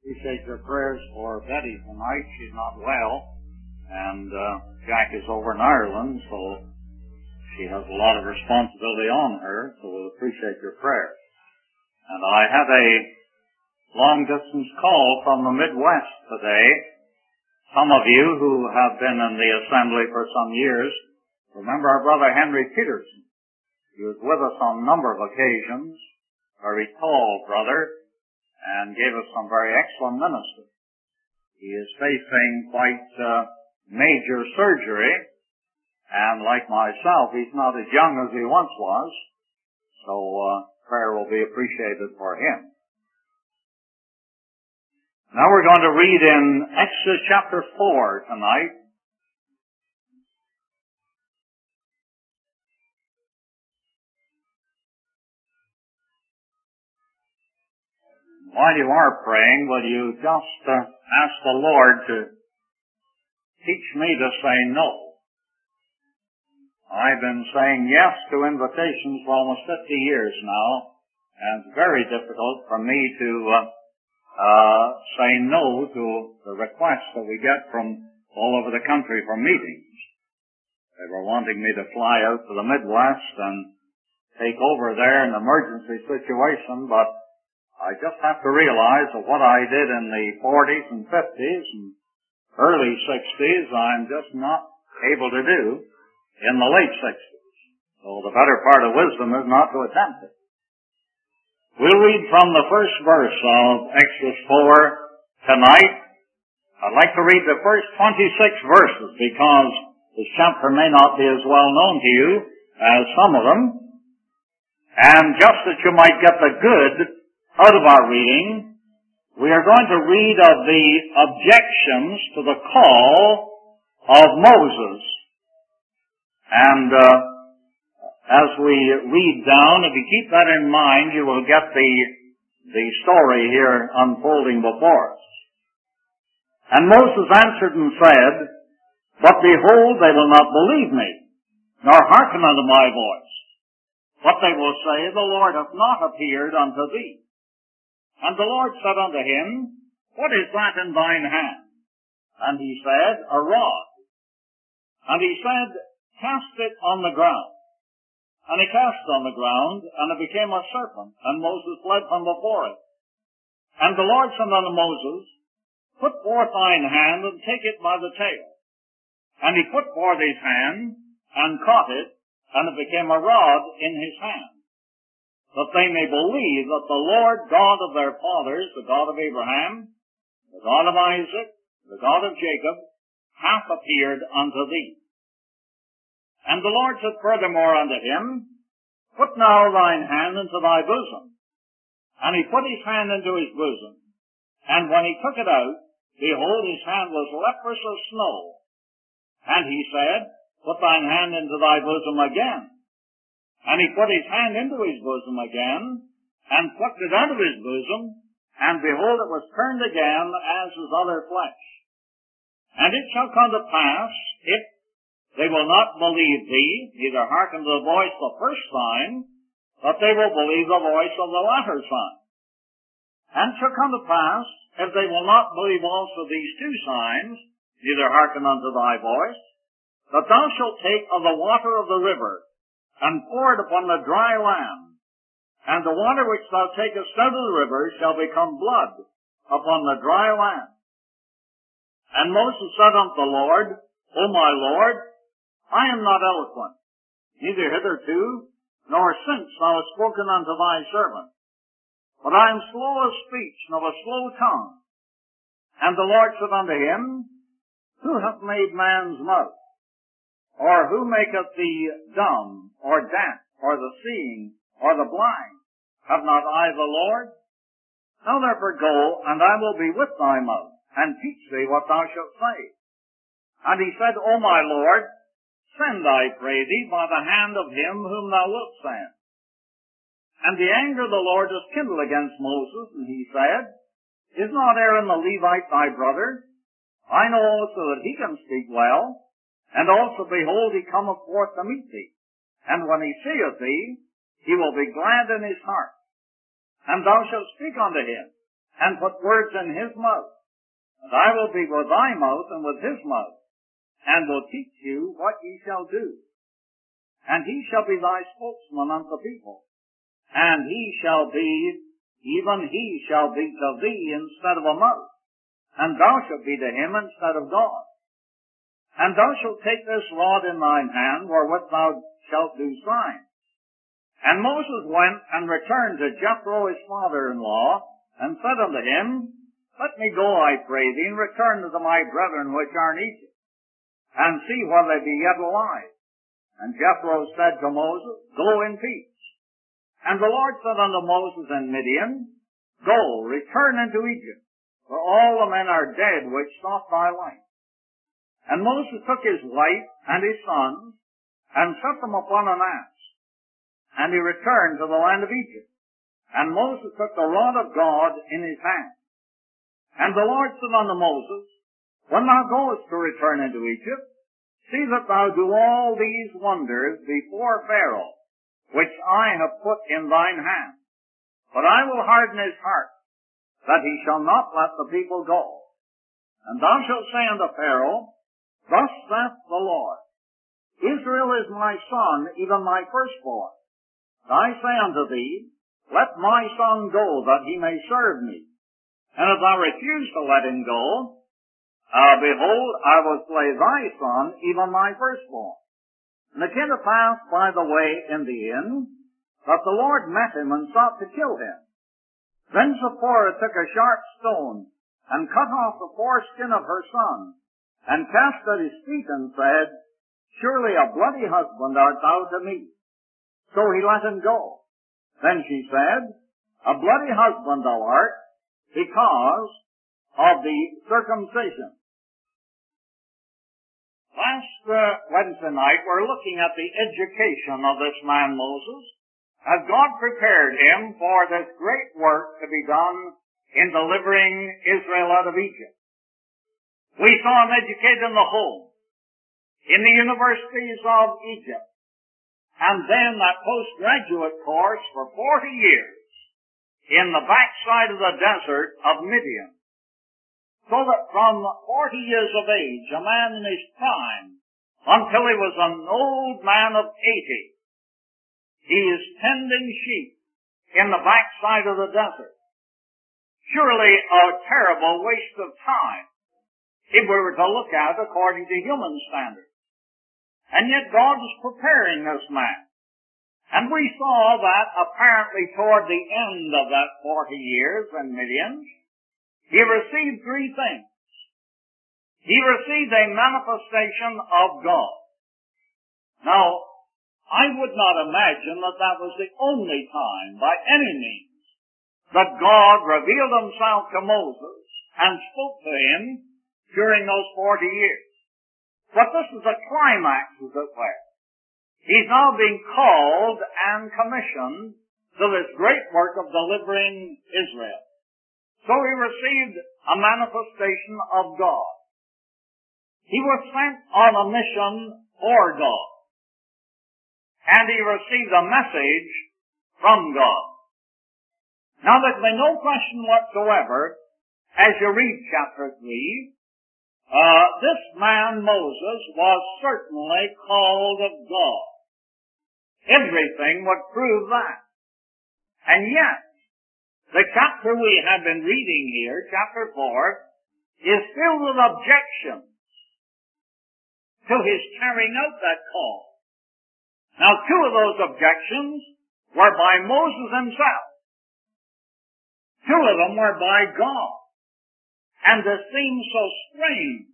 Appreciate your prayers for Betty tonight. She's not well, and Jack is over in Ireland, so she has a lot of responsibility on her, so we'll appreciate your prayers. And I have a long-distance call from the Midwest today. Some of you who have been in the assembly for some years remember our brother Henry Peterson. He was with us on a number of occasions, very tall brother, and gave us some very excellent ministry. He is facing quite major surgery, and like myself, he's not as young as he once was, so prayer will be appreciated for him. Now we're going to read in Exodus chapter 4 tonight. While you are praying, will you just ask the Lord to teach me to say no? I've been saying yes to invitations for almost 50 years now, and it's very difficult for me to say no to the requests that we get from all over the country for meetings. They were wanting me to fly out to the Midwest and take over there in an emergency situation, but I just have to realize that what I did in the 40s and 50s and early 60s, I'm just not able to do in the late 60s. So the better part of wisdom is not to attempt it. We'll read from the first verse of Exodus 4 tonight. I'd like to read the first 26 verses because this chapter may not be as well known to you as some of them. And just that you might get the good out of our reading, we are going to read of the objections to the call of Moses. And as we read down, if you keep that in mind, you will get the story here unfolding before us. And Moses answered and said, "But behold, they will not believe me, nor hearken unto my voice. But they will say, The Lord hath not appeared unto thee. And the Lord said unto him, What is that in thine hand? And he said, A rod. And he said, Cast it on the ground. And he cast it on the ground, and it became a serpent, and Moses fled from before it. And the Lord said unto Moses, Put forth thine hand, and take it by the tail. And he put forth his hand, and caught it, and it became a rod in his hand, that they may believe that the Lord God of their fathers, the God of Abraham, the God of Isaac, the God of Jacob, hath appeared unto thee. And the Lord said furthermore unto him, Put now thine hand into thy bosom. And he put his hand into his bosom. And when he took it out, behold, his hand was leprous as snow. And he said, Put thine hand into thy bosom again. And he put his hand into his bosom again, and plucked it out of his bosom, and behold, it was turned again as his other flesh. And it shall come to pass, if they will not believe thee, neither hearken to the voice of the first sign, that they will believe the voice of the latter sign. And it shall come to pass, if they will not believe also these two signs, neither hearken unto thy voice, that thou shalt take of the water of the river, and pour it upon the dry land, and the water which thou takest out of the river shall become blood upon the dry land. And Moses said unto the Lord, O my Lord, I am not eloquent, neither hitherto, nor since thou hast spoken unto thy servant, but I am slow of speech and of a slow tongue. And the Lord said unto him, Who hath made man's mouth? Or who maketh the dumb, or deaf, or the seeing, or the blind? Have not I the Lord? Now therefore go, and I will be with thy mouth, and teach thee what thou shalt say. And he said, O my Lord, send, I pray thee, by the hand of him whom thou wilt send. And the anger of the Lord was kindled against Moses, and he said, Is not Aaron the Levite thy brother? I know also that he can speak well. And also, behold, he cometh forth to meet thee. And when he seeth thee, he will be glad in his heart. And thou shalt speak unto him, and put words in his mouth. And I will be with thy mouth and with his mouth, and will teach you what ye shall do. And he shall be thy spokesman unto the people. And even he shall be to thee instead of a mouth, and thou shalt be to him instead of God. And thou shalt take this rod in thine hand, wherewith thou shalt do signs. And Moses went and returned to Jethro his father-in-law, and said unto him, Let me go, I pray thee, and return to my brethren which are in Egypt, and see whether they be yet alive. And Jethro said to Moses, Go in peace. And the Lord said unto Moses in Midian, Go, return into Egypt, for all the men are dead which sought thy life. And Moses took his wife and his sons, and set them upon an ass, and he returned to the land of Egypt. And Moses took the rod of God in his hand. And the Lord said unto Moses, When thou goest to return into Egypt, see that thou do all these wonders before Pharaoh, which I have put in thine hand. But I will harden his heart, that he shall not let the people go. And thou shalt say unto Pharaoh, Thus saith the Lord, Israel is my son, even my firstborn. And I say unto thee, Let my son go, that he may serve me. And if thou refuse to let him go, behold, I will slay thy son, even my firstborn. And it came to pass by the way in the inn, that the Lord met him and sought to kill him. Then Zipporah took a sharp stone, and cut off the foreskin of her son, and cast at his feet, and said, Surely a bloody husband art thou to me. So he let him go. Then she said, A bloody husband thou art, because of the circumcision. Last Wednesday night, we're looking at the education of this man Moses, as God prepared him for this great work to be done in delivering Israel out of Egypt. We saw him educated in the home, in the universities of Egypt, and then that postgraduate course for 40 years in the backside of the desert of Midian. So that from 40 years of age, a man in his prime, until he was an old man of 80, he is tending sheep in the backside of the desert. Surely a terrible waste of time, if we were to look at it according to human standards. And yet God was preparing this man. And we saw that apparently toward the end of that 40 years in Midian, he received three things. He received a manifestation of God. Now, I would not imagine that that was the only time, by any means, that God revealed himself to Moses and spoke to him during those 40 years. But this is a climax, as it were. He's now being called and commissioned to this great work of delivering Israel. So he received a manifestation of God. He was sent on a mission for God. And he received a message from God. Now there can be no question whatsoever, as you read chapter 3, this man Moses was certainly called of God. Everything would prove that. And yet, the chapter we have been reading here, chapter 4, is filled with objections to his carrying out that call. Now, two of those objections were by Moses himself. Two of them were by God. And this seems so strange,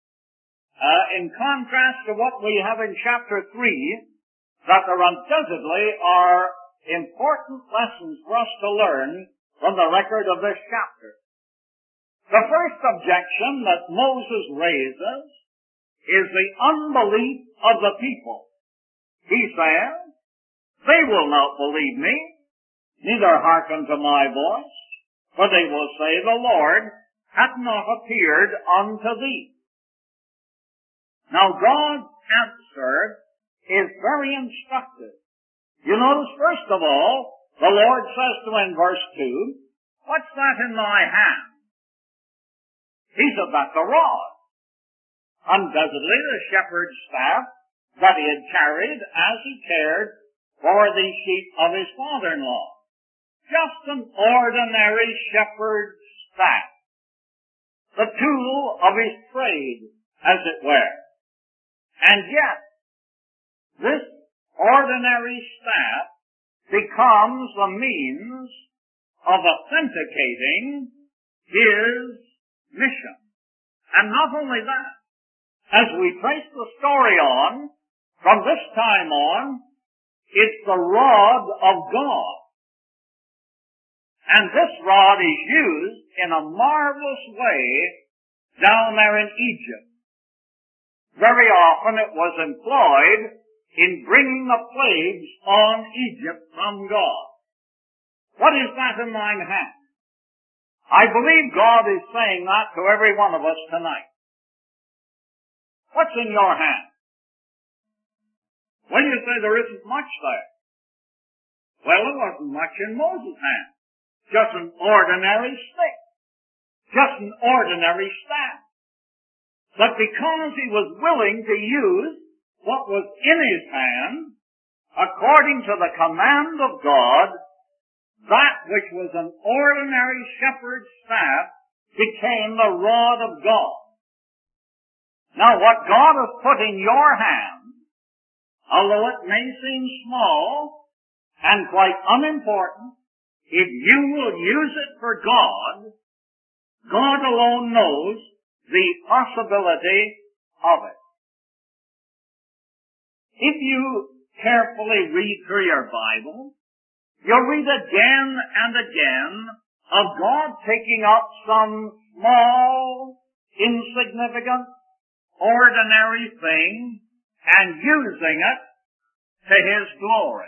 in contrast to what we have in chapter 3, that there undoubtedly are important lessons for us to learn from the record of this chapter. The first objection that Moses raises is the unbelief of the people. He says, They will not believe me, neither hearken to my voice, for they will say, The Lord hath not appeared unto thee. Now God's answer is very instructive. You notice, first of all, the Lord says to him in verse 2, What's that in thy hand? He said, that's a rod. Undoubtedly the shepherd's staff that he had carried as he cared for the sheep of his father-in-law. Just an ordinary shepherd's staff. The tool of his trade, as it were. And yet, this ordinary staff becomes the means of authenticating his mission. And not only that, as we trace the story on, from this time on, it's the rod of God. And this rod is used in a marvelous way down there in Egypt. Very often it was employed in bringing the plagues on Egypt from God. What is that in thine hand? I believe God is saying that to every one of us tonight. What's in your hand? Well, you say there isn't much there. Well, there wasn't much in Moses' hand. Just an ordinary stick. Just an ordinary staff. But because he was willing to use what was in his hand, according to the command of God, that which was an ordinary shepherd's staff became the rod of God. Now, what God has put in your hand, although it may seem small and quite unimportant, if you will use it for God, God alone knows the possibility of it. If you carefully read through your Bible, you'll read again and again of God taking up some small, insignificant, ordinary thing and using it to His glory.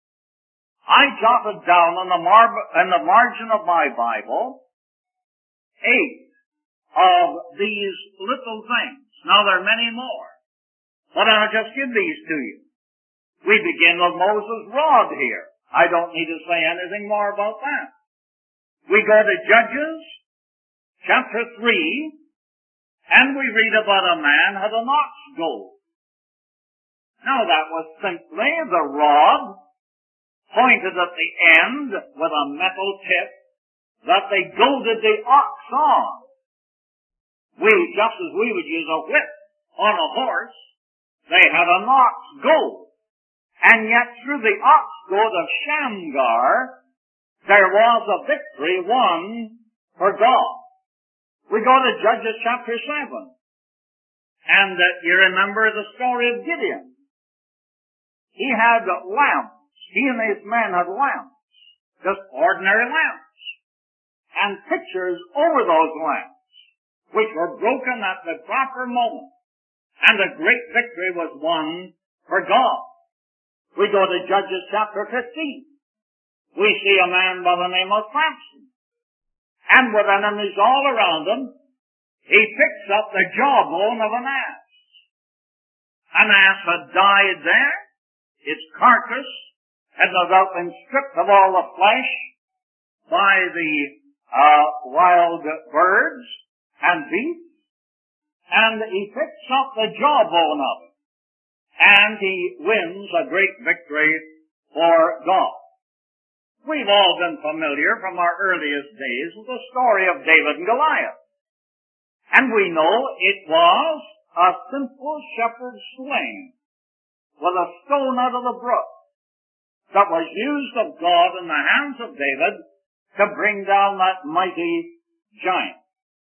I jotted down in the margin of my Bible 8 of these little things. Now there are many more, but I'll just give these to you. We begin with Moses' rod here. I don't need to say anything more about that. We go to Judges chapter 3, and we read about a man had an ox goad. Now that was simply the rod pointed at the end with a metal tip that they goaded the ox on. Just as we would use a whip on a horse, they had an ox goad. And yet through the ox goad of Shamgar, there was a victory won for God. We go to Judges chapter 7. And you remember the story of Gideon. He had lamps. He and his men had lamps. Just ordinary lamps. And pictures over those lamps, which were broken at the proper moment. And a great victory was won for God. We go to Judges chapter 15. We see a man by the name of Samson. And with enemies all around him, he picks up the jawbone of an ass. An ass had died there. Its carcass had no doubt been stripped of all the flesh by the wild birds and beasts. And he picks up the jawbone of it. And he wins a great victory for God. We've all been familiar from our earliest days with the story of David and Goliath. And we know it was a simple shepherd's sling with a stone out of the brook that was used of God in the hands of David to bring down that mighty giant.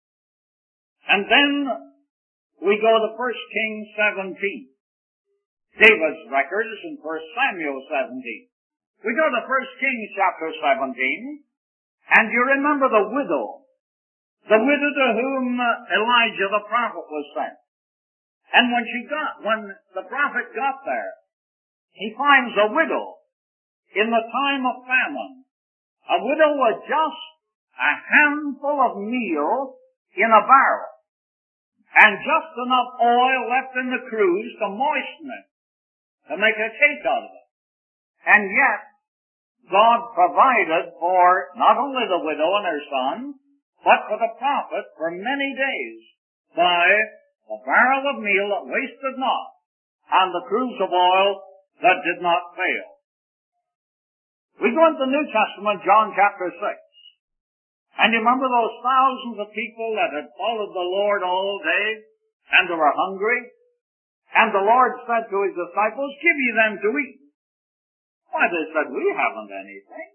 And then we go to 1 Kings 17. David's record is in 1 Samuel 17. We go to 1 Kings chapter 17, and you remember the widow to whom Elijah the prophet was sent. And when the prophet got there, he finds a widow in the time of famine. A widow with just a handful of meal in a barrel, and just enough oil left in the cruse to moisten it, to make a cake out of it. And yet, God provided for not only the widow and her son, but for the prophet for many days by the barrel of meal that wasted not and the cruse of oil that did not fail. We go into the New Testament, John chapter 6. And you remember those thousands of people that had followed the Lord all day and they were hungry? And the Lord said to his disciples, give ye them to eat. Why, they said, we haven't anything.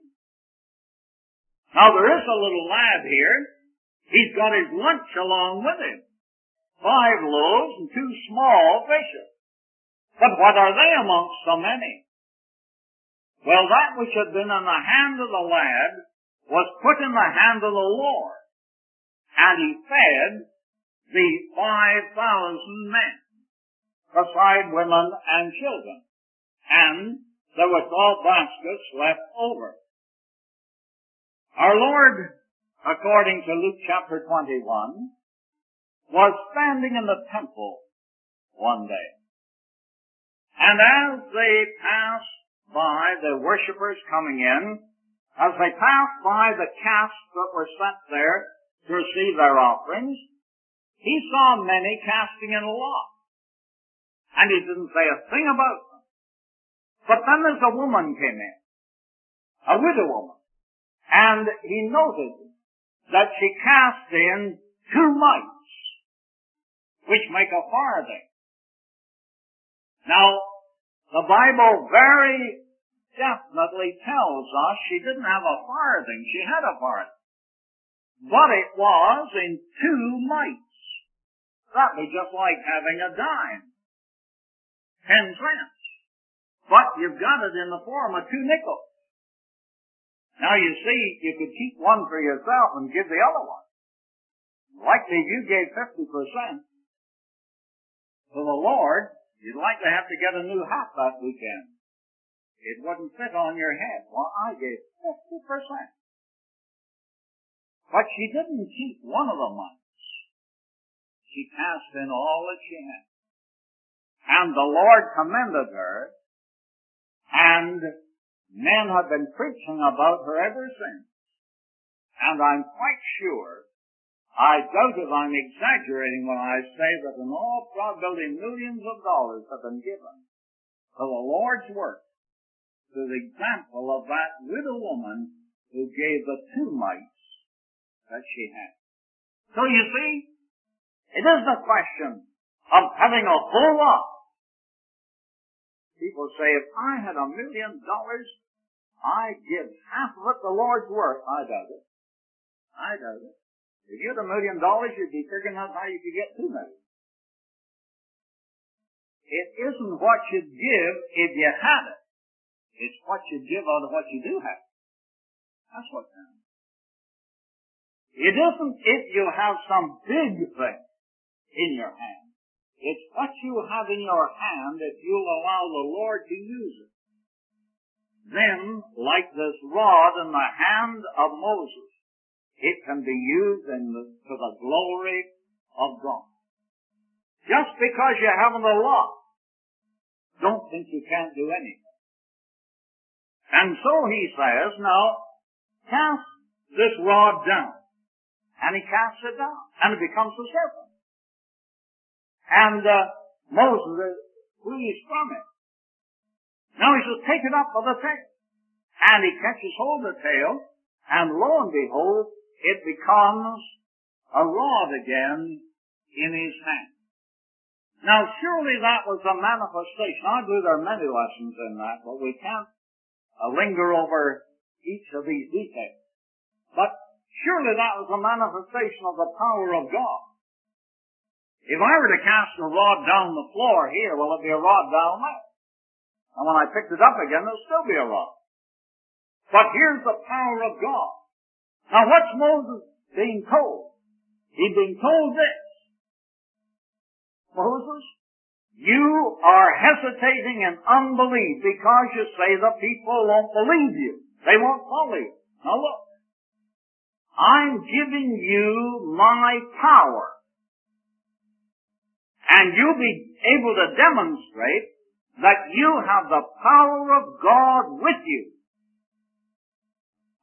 Now there is a little lad here. He's got his lunch along with him. 5 loaves and 2 small fishes. But what are they amongst so many? Well, that which had been in the hand of the lad was put in the hand of the Lord. And he fed the 5,000 men, beside women and children. And there were 12 baskets left over. Our Lord, according to Luke chapter 21, was standing in the temple one day. And as they passed by the worshippers coming in, as they passed by the casks that were set there to receive their offerings, he saw many casting in a lot. And he didn't say a thing about them. But then there's a woman came in, a widow woman, and he noted that she cast in 2 mites, which make a farthing. Now, the Bible very definitely tells us she didn't have a farthing. She had a farthing. But it was in 2 mites. That was just like having a dime. 10 cents. But you've got it in the form of 2 nickels. Now you see, you could keep one for yourself and give the other one. Likely if you gave 50% to the Lord, you'd likely have to get a new hat that weekend. It wouldn't fit on your head. Well, I gave 50%. But she didn't keep one of the mites. She cast in all that she had. And the Lord commended her, and men have been preaching about her ever since. And I'm quite sure, I doubt if I'm exaggerating when I say that in all probability millions of dollars have been given to the Lord's work, to the example of that widow woman who gave the 2 mites that she had. So you see, it isn't a question of having a whole lot. People say, if I had $1 million, I'd give half of it the Lord's work. I doubt it. I doubt it. If you had $1 million, you'd be figuring out how you could get $2 million. It isn't what you'd give if you had it. It's what you give out of what you do have. That's what counts. It isn't if you have some big thing in your hand. It's what you have in your hand if you'll allow the Lord to use it. Then, like this rod in the hand of Moses, it can be used to the glory of God. Just because you haven't a lot, don't think you can't do anything. And so he says, now, cast this rod down. And he casts it down. And it becomes a serpent. And Moses flees from it. Now he says, take it up by the tail. And he catches hold of the tail. And lo and behold, it becomes a rod again in his hand. Now surely that was a manifestation. I believe there are many lessons in that, but we can't linger over each of these details. But surely that was a manifestation of the power of God. If I were to cast a rod down the floor here, will it be a rod down there? And when I picked it up again, there'll still be a rod. But here's the power of God. Now what's Moses being told? He's being told this. Moses, you are hesitating in unbelief because you say the people won't believe you. They won't follow you. Now look, I'm giving you my power. And you'll be able to demonstrate that you have the power of God with you.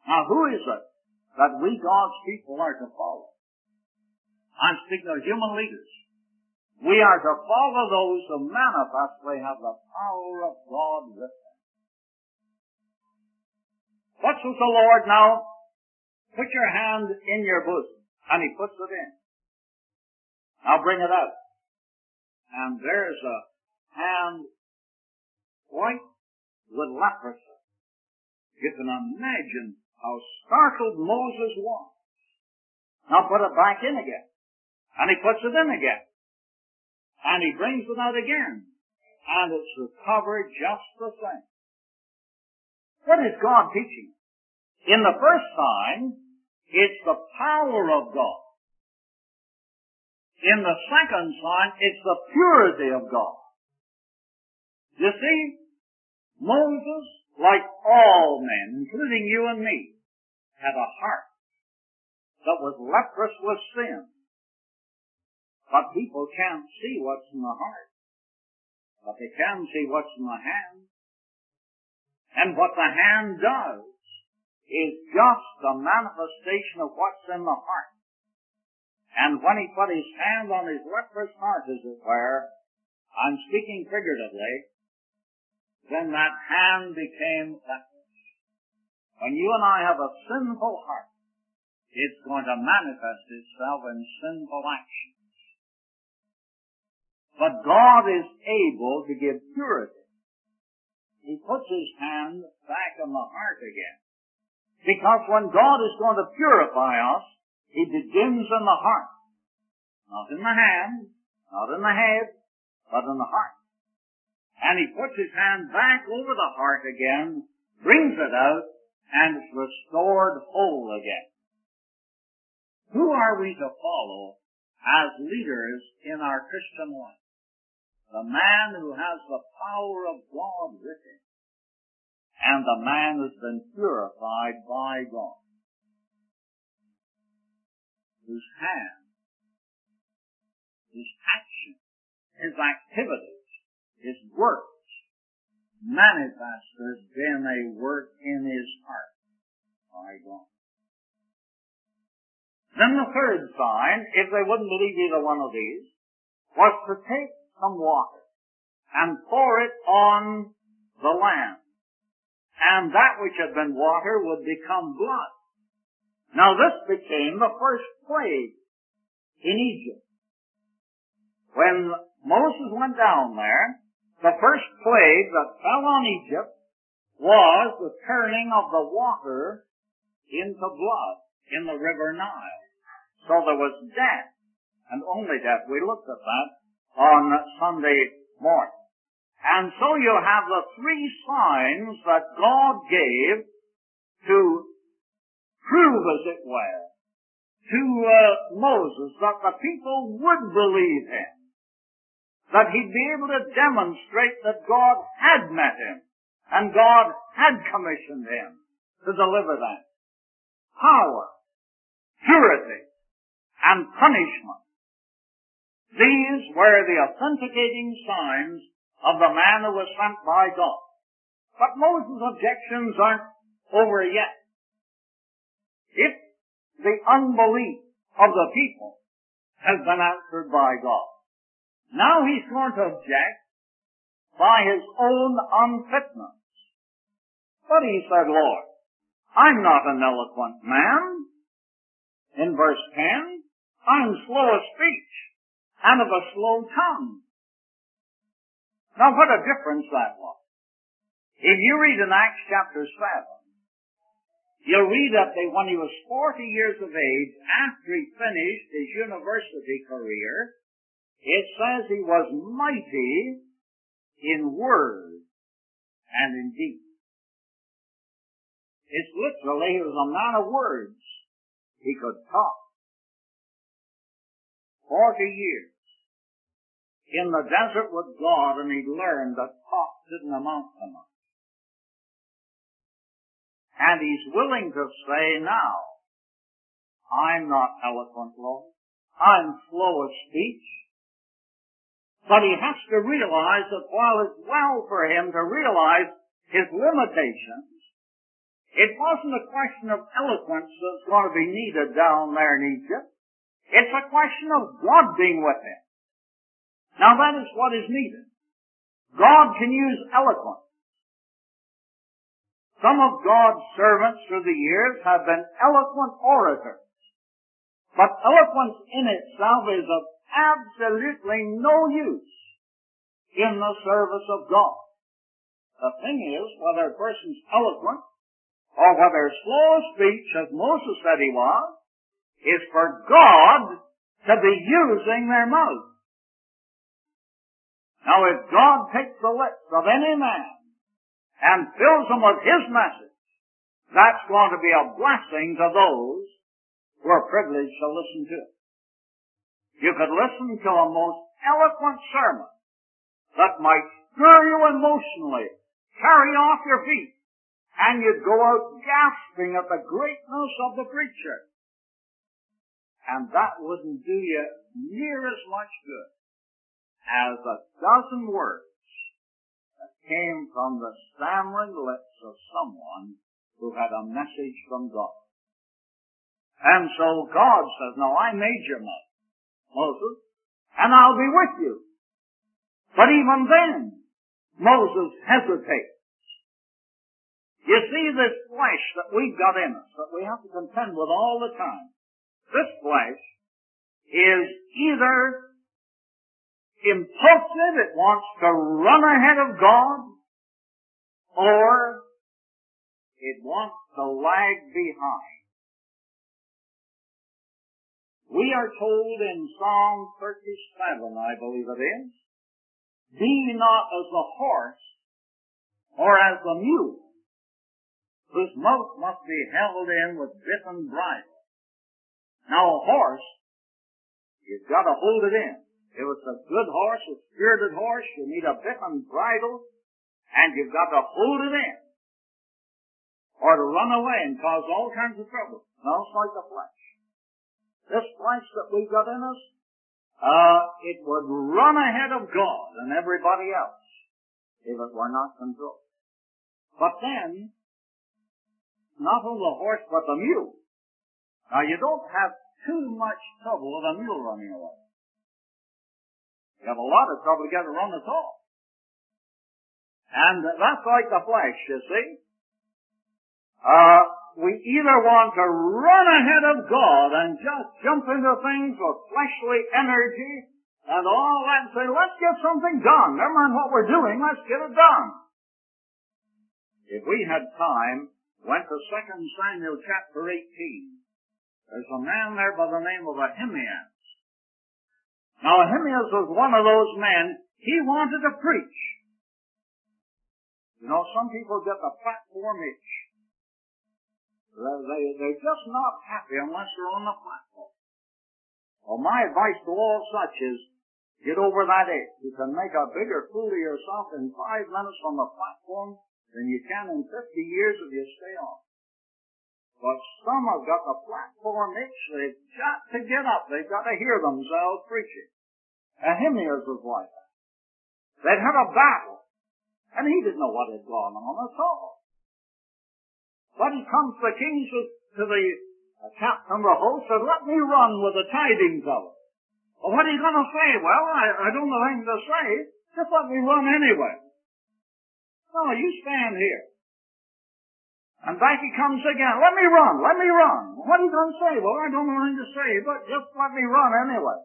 Now, who is it that we God's people are to follow? I'm speaking of human leaders. We are to follow those who manifestly have the power of God with them. What says the Lord now? Put your hand in your bosom. And He puts it in. Now bring it out. And there's a hand white with leprosy. You can imagine how startled Moses was. Now put it back in again. And he puts it in again. And he brings it out again. And it's recovered just the same. What is God teaching? In the first sign, it's the power of God. In the second sign, it's the purity of God. You see, Moses, like all men, including you and me, had a heart that was leprous with sin. But people can't see what's in the heart. But they can see what's in the hand. And what the hand does is just a manifestation of what's in the heart. And when he put his hand on his leprous heart, as it were, I'm speaking figuratively, then that hand became leprous. When you and I have a sinful heart, it's going to manifest itself in sinful actions. But God is able to give purity. He puts his hand back on the heart again. Because when God is going to purify us, he begins in the heart. Not in the hand, not in the head, but in the heart. And he puts his hand back over the heart again, brings it out, and it's restored whole again. Who are we to follow as leaders in our Christian life? The man who has the power of God with him, and the man who's been purified by God, whose hand, his action, his activities, his works manifest there's been a work in his heart by God. Then the third sign, if they wouldn't believe either one of these, was to take some water and pour it on the land. And that which had been water would become blood. Now this became the first plague in Egypt. When Moses went down there, the first plague that fell on Egypt was the turning of the water into blood in the river Nile. So there was death, and only death. We looked at that on Sunday morning. And so you have the three signs that God gave to prove, as it were, to Moses that the people would believe him, that he'd be able to demonstrate that God had met him, and God had commissioned him to deliver them. Power, purity, and punishment. These were the authenticating signs of the man who was sent by God. But Moses' objections aren't over yet. If the unbelief of the people has been answered by God, now he's going to object by his own unfitness. But he said, Lord, I'm not an eloquent man. In verse 10, I'm slow of speech and of a slow tongue. Now what a difference that was. If you read in Acts chapter 7, you'll read that when he was 40 years of age, after he finished his university career, it says he was mighty in word and in deed. It's literally, he was a man of words. He could talk. 40 years in the desert with God, and he learned that talk didn't amount to much. And he's willing to say now, I'm not eloquent, Lord. I'm slow of speech. But he has to realize that while it's well for him to realize his limitations, It wasn't a question of eloquence that's going to be needed down there in Egypt. It's a question of God being with him. Now that is what is needed. God can use eloquence. Some of God's servants through the years have been eloquent orators. But eloquence in itself is of absolutely no use in the service of God. The thing is, whether a person's eloquent or whether slow of speech, as Moses said he was, is for God to be using their mouth. Now if God takes the lips of any man and fills them with his message, that's going to be a blessing to those who are privileged to listen to it. You could listen to a most eloquent sermon that might stir you emotionally, carry off your feet, and you'd go out gasping at the greatness of the preacher. And that wouldn't do you near as much good as a dozen words that came from the stammering lips of someone who had a message from God. And so God says, "No, I made your mouth, Moses, and I'll be with you." But even then, Moses hesitates. You see, this flesh that we've got in us, that we have to contend with all the time, this flesh is either impulsive, it wants to run ahead of God, or it wants to lag behind. We are told in Psalm 37, I believe it is, "Be not as the horse or as the mule, whose mouth must be held in with bit and bridle." Now a horse, you've got to hold it in. If it's a good horse, a spirited horse, you need a bit and bridle, and you've got to hold it in, or to run away and cause all kinds of trouble. Now it's like the flesh. This flesh that we've got in us, it would run ahead of God and everybody else if it were not controlled. But then, not only the horse, but the mule. Now you don't have too much trouble with a mule running away. You have a lot of trouble to get it run at all. And that's like the flesh, you see. We either want to run ahead of God and just jump into things with fleshly energy and all that and say, "Let's get something done. Never mind what we're doing, let's get it done." If we had time, went to 2 Samuel chapter 18. There's a man there by the name of Ahimaaz. Now Ahimaaz was one of those men, he wanted to preach. You know, some people get the platform itch. They're just not happy unless they're on the platform. Well, my advice to all such is, get over that itch. You can make a bigger fool of yourself in 5 minutes on the platform than you can in 50 years if you stay on. But some have got the platform itch. They've got to get up. They've got to hear themselves preaching. Ahimaaz was like that. They'd had a battle, and he didn't know what had gone on at all. But he comes to the king, to the captain of the host, said, "Let me run with the tidings of it." "Well, what are you going to say?" "Well, I don't know anything to say. Just let me run anyway." "No, you stand here." And back he comes again. "Let me run, let me run." "What are you going to say?" "Well, I don't know anything to say, but just let me run anyway."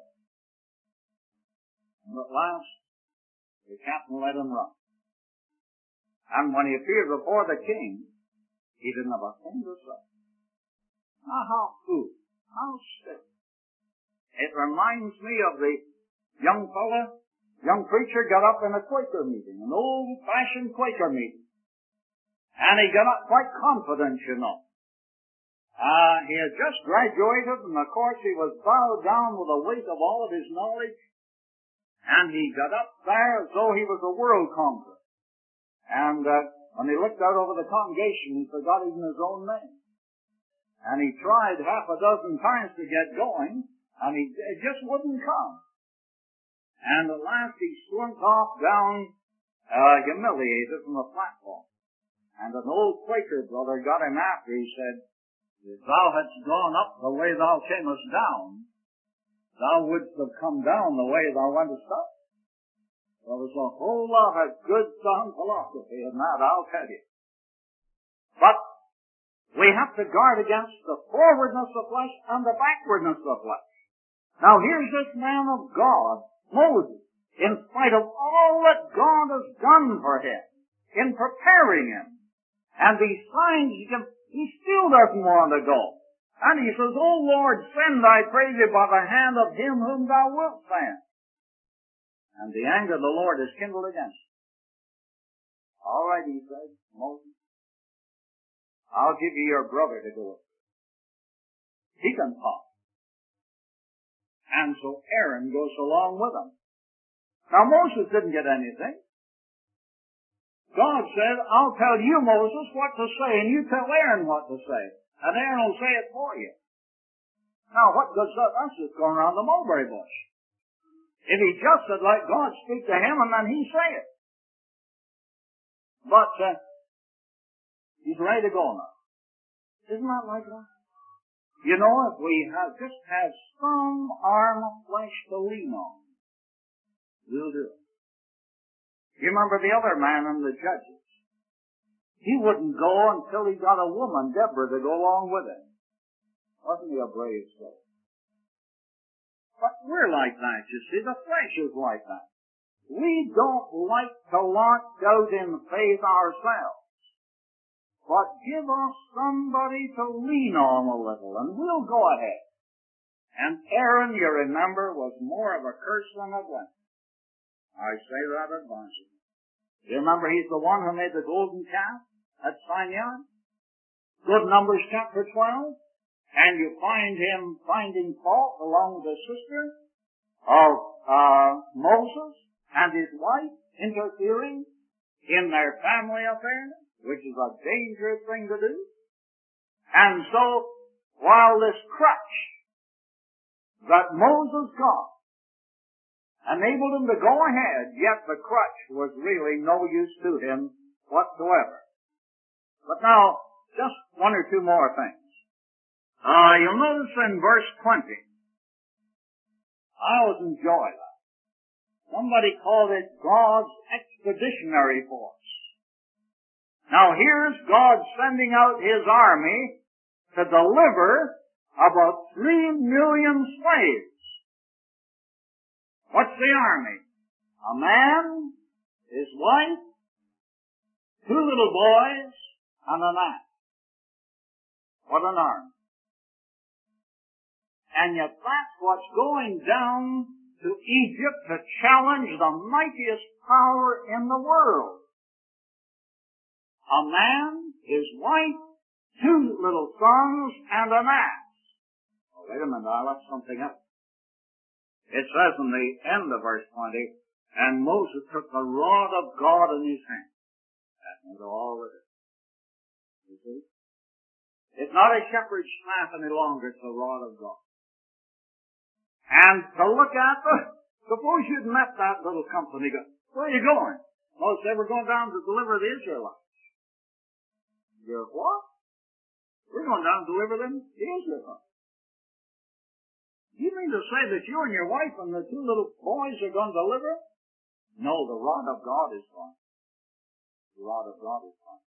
And at last, the captain let him run. And when he appeared before the king, he didn't have a thing to say. Now, how foolish, how sick. It reminds me of the young preacher got up in a Quaker meeting, an old-fashioned Quaker meeting. And he got up quite confident, you know. He had just graduated, and of course he was bowed down with the weight of all of his knowledge. And he got up there as though he was a world conqueror. And when he looked out over the congregation, he forgot even his own name. And he tried half a dozen times to get going, and it just wouldn't come. And at last he slunk off down, humiliated from the platform. And an old Quaker brother got him after. He said, if thou hadst gone up the way thou camest down, thou wouldst have come down the way thou wentest up. There was a whole lot of good sound philosophy in that, I'll tell you. But we have to guard against the forwardness of flesh and the backwardness of flesh. Now here's this man of God, Moses, in spite of all that God has done for him, in preparing him, and these signs he still doesn't want to go. And he says, O Lord, send, I pray thee, by the hand of him whom thou wilt send. And the anger of the Lord is kindled against him. All right, he said, Moses, I'll give you your brother to go with you. He can talk. And so Aaron goes along with him. Now Moses didn't get anything. God said, I'll tell you, Moses, what to say, and you tell Aaron what to say. And Aaron will say it for you. Now, what good's that? That's just going around the mulberry bush. If he just had let God speak to him, and then he say it. But he's ready to go now. Isn't that like that? You know, if we just have some arm of flesh to lean on, we'll do it. You remember the other man in the Judges? He wouldn't go until he got a woman, Deborah, to go along with him. Wasn't he a brave soul? But we're like that, you see. The flesh is like that. We don't like to launch out in faith ourselves. But give us somebody to lean on a little, and we'll go ahead. And Aaron, you remember, was more of a curse than a blessing. I say that advisedly. You remember he's the one who made the golden calf at Sinai? Good Numbers chapter 12. And you find him finding fault along with the sister of Moses and his wife, interfering in their family affairs, which is a dangerous thing to do. And so, while this crutch that Moses got enabled him to go ahead, yet the crutch was really no use to him whatsoever. But now, just one or two more things. You'll notice in verse 20, I always enjoy that. Somebody called it God's expeditionary force. Now here's God sending out his army to deliver about 3 million slaves. What's the army? A man, his wife, 2 little boys, and an ass. What an army. And yet that's what's going down to Egypt to challenge the mightiest power in the world. A man, his wife, 2 little sons, and an ass. Oh, wait a minute, I left something up. It says in the end of verse 20, and Moses took the rod of God in his hand. That means all with it. You see? It's not a shepherd's staff any longer, it's the rod of God. And to look at suppose you'd met that little company. Where are you going? Most they were going down to deliver the Israelites. You're what? We're going down to deliver them, the Israelites. You mean to say that you and your wife and the 2 little boys are going to deliver? No, the rod of God is gone. The rod of God is gone.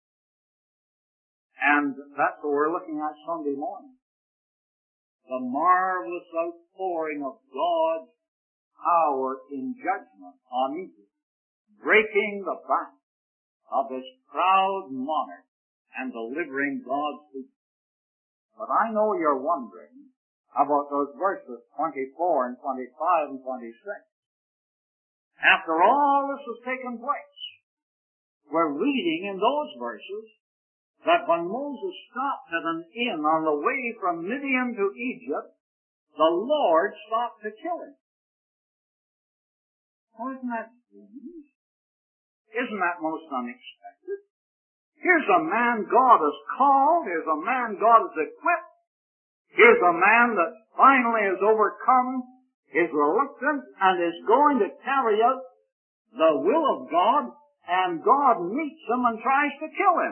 And that's what we're looking at Sunday morning. The marvelous outpouring of God's power in judgment on Egypt, breaking the back of this proud monarch and delivering God's people. But I know you're wondering about those verses 24 and 25 and 26. After all this has taken place, we're reading in those verses that when Moses stopped at an inn on the way from Midian to Egypt, the Lord stopped to kill him. Oh, isn't that strange? Isn't that most unexpected? Here's a man God has called. Here's a man God has equipped. Here's a man that finally has overcome his reluctance and is going to carry out the will of God, and God meets him and tries to kill him.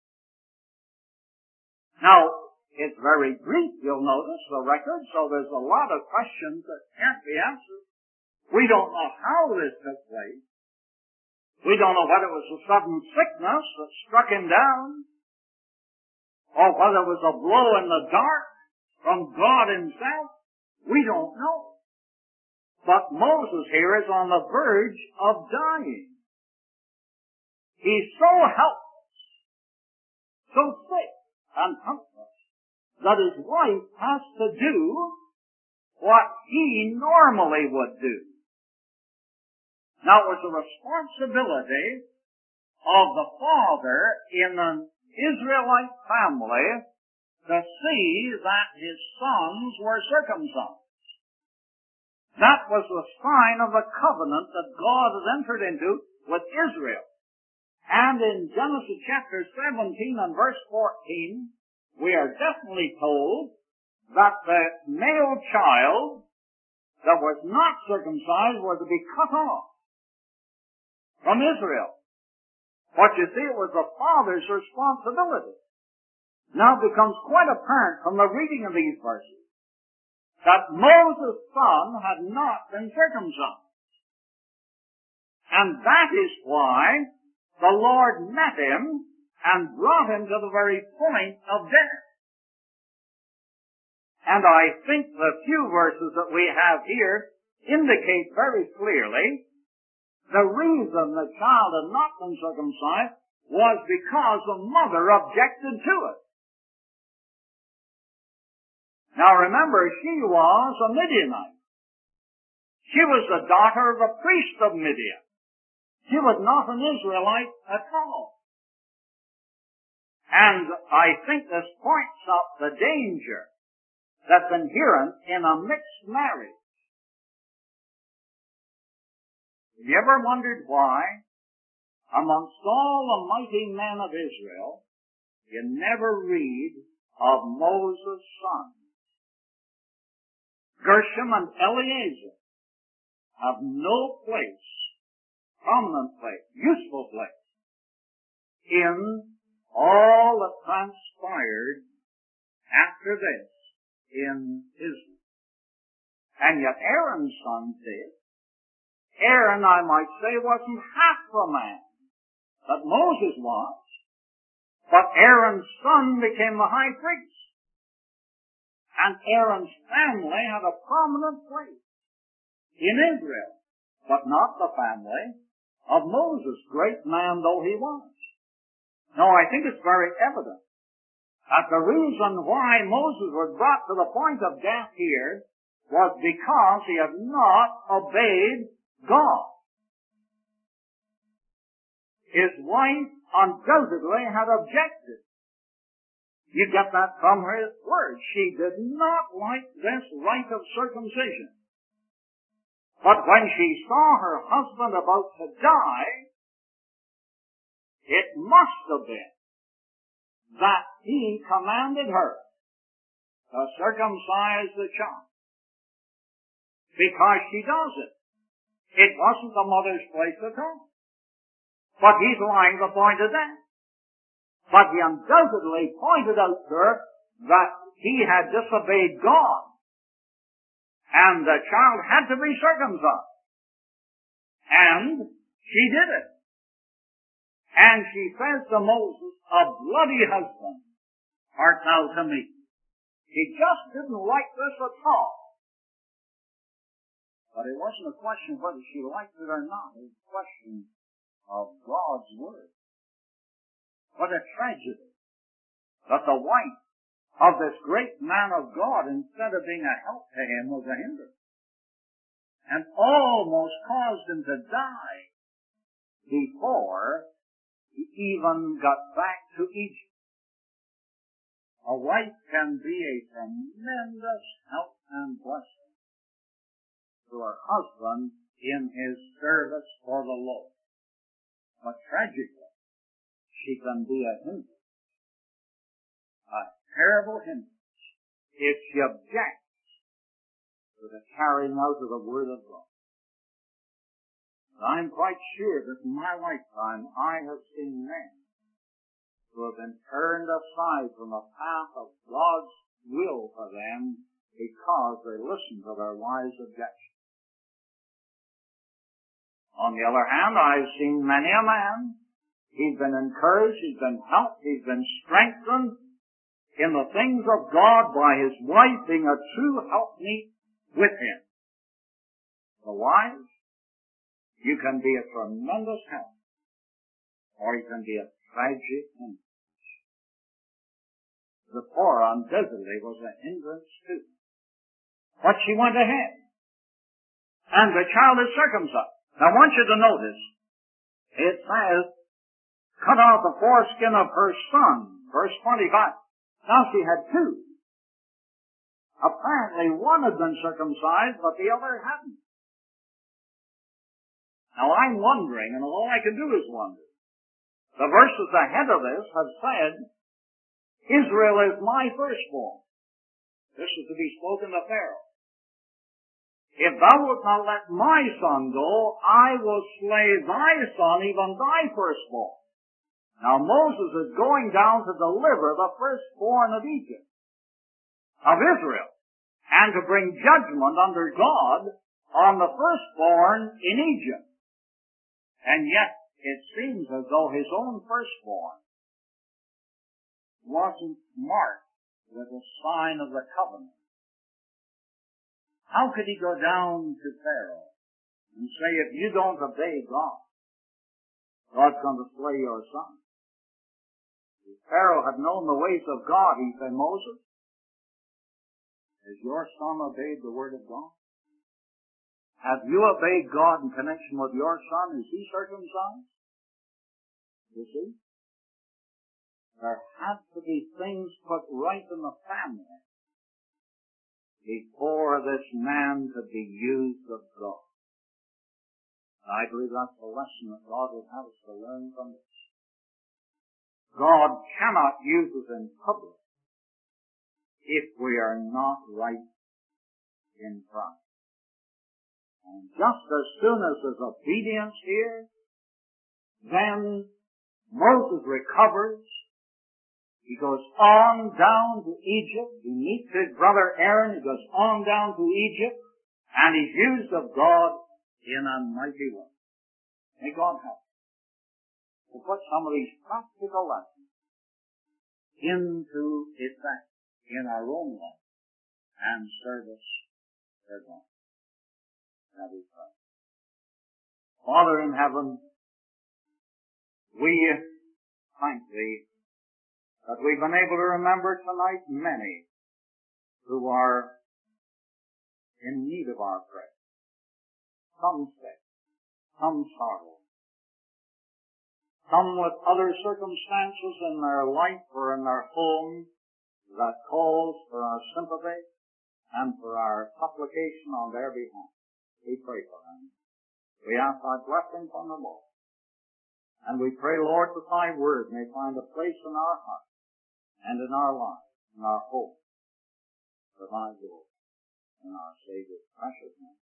Now, it's very brief, you'll notice, the record, so there's a lot of questions that can't be answered. We don't know how this took place. We don't know whether it was a sudden sickness that struck him down, or whether it was a blow in the dark from God himself. We don't know. But Moses here is on the verge of dying. He's so helpless, so sick and helpless, that his wife has to do what he normally would do. Now, it was a responsibility of the father in an Israelite family to see that his sons were circumcised. That was the sign of the covenant that God had entered into with Israel. And in Genesis chapter 17 and verse 14, we are definitely told that the male child that was not circumcised was to be cut off from Israel. But you see, it was the father's responsibility. Now it becomes quite apparent from the reading of these verses that Moses' son had not been circumcised. And that is why the Lord met him and brought him to the very point of death. And I think the few verses that we have here indicate very clearly the reason the child had not been circumcised was because the mother objected to it. Now remember, she was a Midianite. She was the daughter of a priest of Midian. She was not an Israelite at all. And I think this points out the danger that's inherent in a mixed marriage. Have you ever wondered why, amongst all the mighty men of Israel, you never read of Moses' sons? Gershom and Eleazar have no place, prominent place, useful place, in all that transpired after this in Israel. And yet Aaron's son did. Aaron, I might say, wasn't half the man that Moses was, but Aaron's son became the high priest. And Aaron's family had a prominent place in Israel, but not the family of Moses, great man though he was. No, I think it's very evident that the reason why Moses was brought to the point of death here was because he had not obeyed God. His wife undoubtedly had objected. You get that from her words. She did not like this rite of circumcision. But when she saw her husband about to die, it must have been that he commanded her to circumcise the child. Because she does it. It wasn't the mother's place at all. But he's lying the point of that. But he undoubtedly pointed out to her that he had disobeyed God. And the child had to be circumcised. And she did it. And she says to Moses, a bloody husband art thou to me. He just didn't like this at all. But it wasn't a question of whether she liked it or not. It was a question of God's word. What a tragedy that the wife of this great man of God, instead of being a help to him, was a hindrance. And almost caused him to die before he even got back to Egypt. A wife can be a tremendous help and blessing to her husband in his service for the Lord. But tragically, she can be a hindrance, a terrible hindrance, if she objects to the carrying out of the Word of God. I'm quite sure that in my lifetime I have seen men who have been turned aside from the path of God's will for them because they listened to their wise objections. On the other hand, I've seen many a man, he's been encouraged, he's been helped, he's been strengthened in the things of God by his wife being a true helpmeet with him. The wives, you can be a tremendous help, or you can be a tragic hindrance. Zipporah undoubtedly was an hindrance too. But she went ahead. And the child is circumcised. Now I want you to notice, it says, cut out the foreskin of her son, verse 25. Now she had two. Apparently one had been circumcised, but the other hadn't. Now I'm wondering, and all I can do is wonder. The verses ahead of this have said, Israel is my firstborn. This is to be spoken to Pharaoh. If thou wilt not let my son go, I will slay thy son, even thy firstborn. Now Moses is going down to deliver the firstborn of Egypt, of Israel, and to bring judgment under God on the firstborn in Egypt. And yet it seems as though his own firstborn wasn't marked with the sign of the covenant. How could he go down to Pharaoh and say, if you don't obey God, God's going to slay your son? If Pharaoh had known the ways of God, he said, Moses, has your son obeyed the word of God? Have you obeyed God in connection with your son? Is he circumcised? You see? There had to be things put right in the family before this man could be used of God. I believe that's the lesson that God would have us to learn from this. God cannot use us in public if we are not right in Christ. And just as soon as there's obedience here, then Moses recovers. He goes on down to Egypt. He meets his brother Aaron. He goes on down to Egypt. And he's used of God in a mighty way. May God help to put some of these practical lessons into effect in our own life and service for God. Now we pray. Father in heaven, we thank Thee that we've been able to remember tonight many who are in need of our prayer. Some sick, some sorrow, some with other circumstances in their life or in their home that calls for our sympathy and for our supplication on their behalf. We pray for them. We ask Thy blessing from the Lord. And we pray, Lord, that Thy word may find a place in our heart and in our lives, in our hope, for Thy glory, in our Savior's precious name.